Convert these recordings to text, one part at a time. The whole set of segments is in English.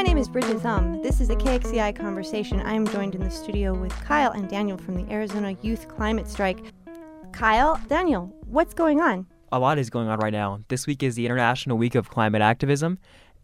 name is Bridget Thum. This is a KXCI Conversation. I am joined in the studio with Kyle and Daniel from the Arizona Youth Climate Strike. Kyle, Daniel, what's going on? A lot is going on right now. This week is the International Week of Climate Activism,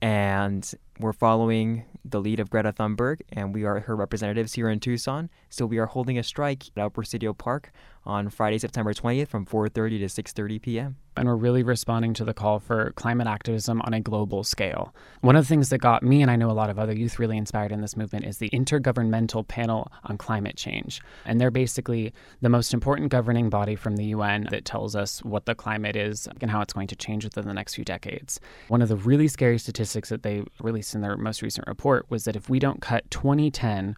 and we're following the lead of Greta Thunberg, and we are her representatives here in Tucson. So we are holding a strike at El Presidio Park on Friday, September 20th from 4:30 to 6:30 p.m. And we're really responding to the call for climate activism on a global scale. One of the things that got me, and I know a lot of other youth, really inspired in this movement is the Intergovernmental Panel on Climate Change. And they're basically the most important governing body from the UN that tells us what the climate is and how it's going to change within the next few decades. One of the really scary statistics that they released in their most recent report was that if we don't cut 2010,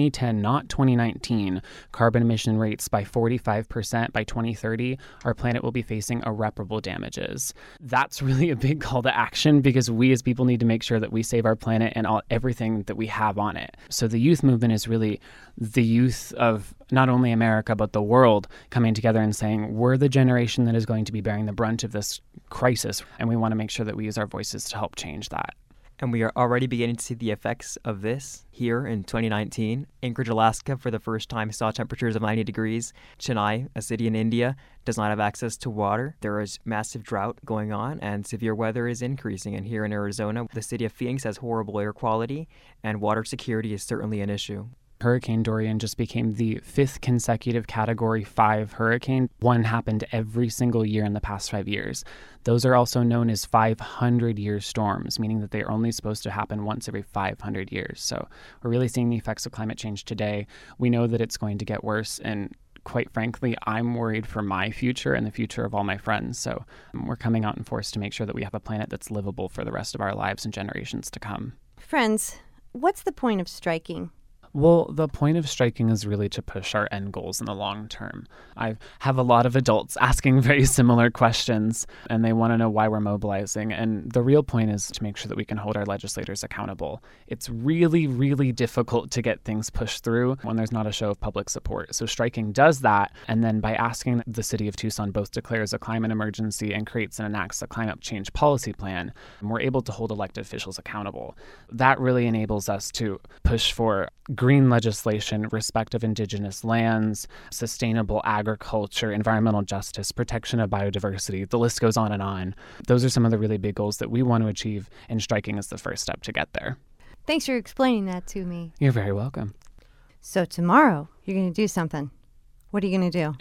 not 2019, carbon emission rates by 45% by 2030, our planet will be facing irreparable damages. That's really a big call to action because we as people need to make sure that we save our planet and everything that we have on it. So the youth movement is really the youth of not only America, but the world coming together and saying, we're the generation that is going to be bearing the brunt of this crisis, and we want to make sure that we use our voices to help change that. And we are already beginning to see the effects of this here in 2019. Anchorage, Alaska, for the first time saw temperatures of 90 degrees. Chennai, a city in India, does not have access to water. There is massive drought going on, and severe weather is increasing. And here in Arizona, the city of Phoenix has horrible air quality, and water security is certainly an issue. Hurricane Dorian just became the 5th consecutive Category 5 hurricane. One happened every single year in the past 5 years. Those are also known as 500-year storms, meaning that they're only supposed to happen once every 500 years. So we're really seeing the effects of climate change today. We know that it's going to get worse, and quite frankly, I'm worried for my future and the future of all my friends. So we're coming out in force to make sure that we have a planet that's livable for the rest of our lives and generations to come. Friends, what's the point of striking? Well, the point of striking is really to push our end goals in the long term. I have a lot of adults asking very similar questions, and they want to know why we're mobilizing. And the real point is to make sure that we can hold our legislators accountable. It's really, really difficult to get things pushed through when there's not a show of public support. So striking does that. And then by asking the city of Tucson both declares a climate emergency and creates and enacts a climate change policy plan, we're able to hold elected officials accountable. That really enables us to push for green legislation, respect of indigenous lands, sustainable agriculture, environmental justice, protection of biodiversity. The list goes on and on. Those are some of the really big goals that we want to achieve, and striking is the first step to get there. Thanks for explaining that to me. You're very welcome. So tomorrow, you're going to do something. What are you going to do?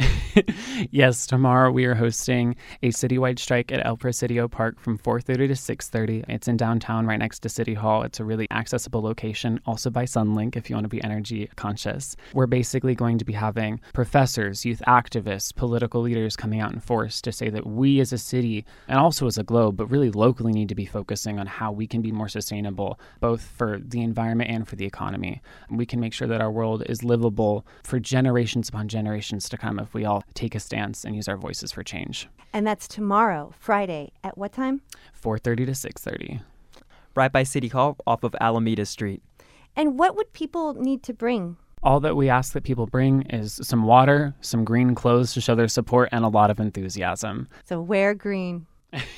Yes, tomorrow we are hosting a citywide strike at El Presidio Park from 4:30 to 6:30. It's in downtown right next to City Hall. It's a really accessible location, also by Sunlink if you want to be energy conscious. We're basically going to be having professors, youth activists, political leaders coming out in force to say that we as a city and also as a globe, but really locally need to be focusing on how we can be more sustainable, both for the environment and for the economy. We can make sure that our world is livable for generations upon generations to come if we all take a stance and use our voices for change. And that's tomorrow, Friday, at what time? 4:30 to 6:30. Right by City Hall off of Alameda Street. And what would people need to bring? All that we ask that people bring is some water, some green clothes to show their support, and a lot of enthusiasm. So wear green.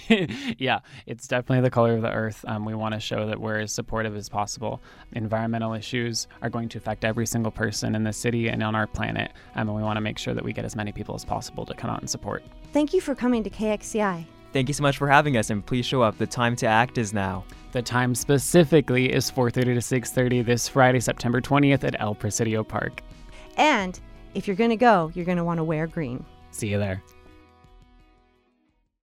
Yeah, it's definitely the color of the earth. We want to show that we're as supportive as possible. Environmental issues are going to affect every single person in the city and on our planet, and we want to make sure that we get as many people as possible to come out and support. Thank you for coming to KXCI. Thank you so much for having us, and please show up. The time to act is now. The time specifically is 4:30 to 6:30 this Friday, September 20th at El Presidio Park. And if you're going to go, you're going to want to wear green. See you there.